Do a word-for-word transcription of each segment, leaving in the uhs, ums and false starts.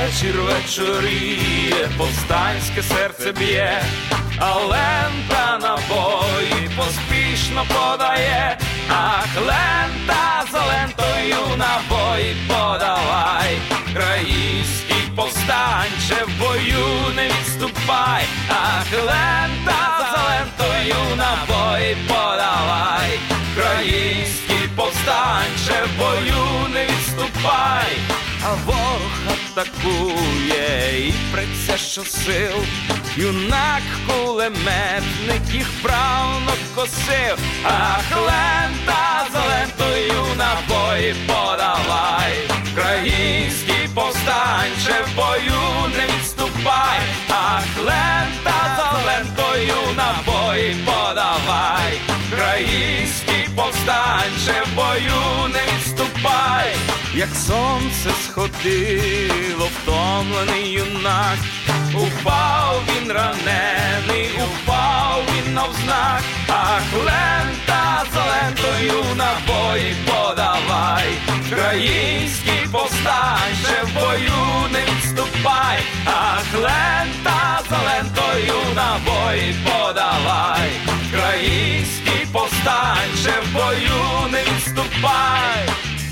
вечір вечоріє, повстанське серце б'є, а лента набої поспішно подає. Ах, лента за лентою набої подавай, краївський повстанче, в бою не відступай. Ах, лента за лентою набої подавай, краївський повстанче, в бою не відступай. А ворог атакує і преться щосил, юнак кулеметник їх вправно косив. Ах, лента за лентою набої подавай, український повстанче, в бою не відступай. Ах, лента за лентою набої подавай, український повстанче, в бою не відступай. Як сонце сходило, втомлений юнак, упав він ранений, упав він навзнак. Ах, лента за лентою набої подавай, український повстанче, в бою не відступай. Ах, лента за лентою набої подавай, український повстанче, в бою не відступай.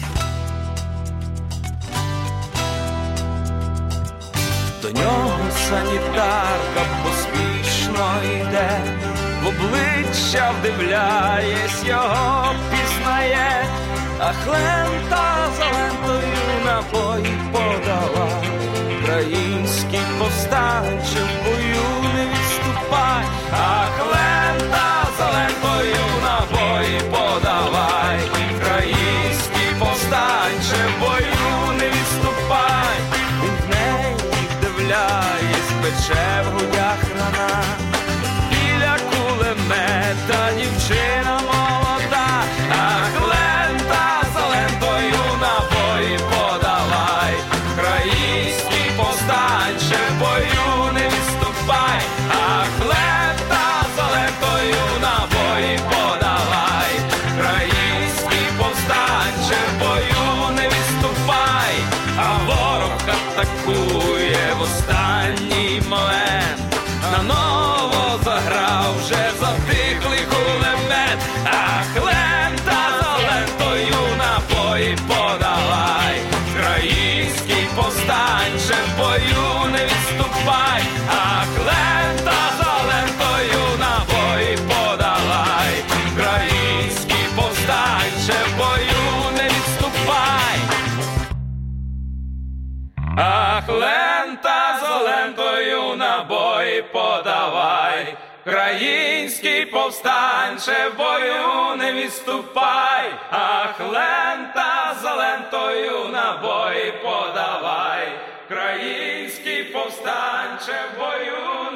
До нього санітарка поспішно йде, в обличчя вдивляєсь, його пізнає. Ах, лента за лентою набої подавай, український повстанче, в бою не відступай. Ах, лента за лентою набої подавай, український повстанче, в бою не відступай. Пече в грудях рана, біля кулемета дівчина молода. Ах, лента за лентою набої подавай, український повстанче, в бою не відступай. Ах, лента за лентою набої подавай, український повстанче, в бою не відступай. А ворог атакує в останній момент, наново заграв вже затихлий кулемет. Ах, лента за лентою набої подавай, український повстанче, в бою не відступай. Ах, лента за лентою набої подавай, український повстанче, в бою не відступай. Ах, лента за лентою набої подавай, український повстанче, в бою не відступай. Ах, лента за лентою набої подавай, український повстанче, в бою